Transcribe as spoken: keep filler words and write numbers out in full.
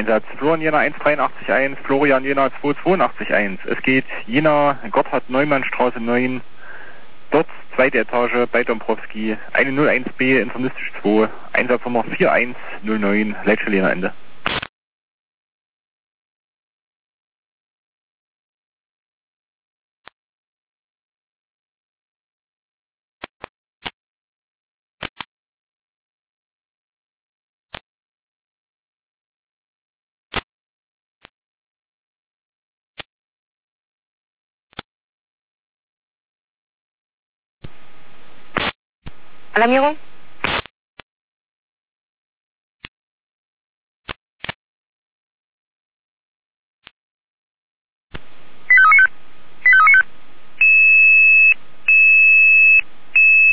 Einsatz Florian Jena eins dreiundachtzig eins, Florian Jena zwei zweiundachtzig eins. Es geht Jena, Gotthard Neumann Straße neun, dort zweite Etage bei Dombrowski, eine null eins B, internistisch zwei, Einsatznummer vier eins null neun, Leitstelle Jena Ende. Alarmierung?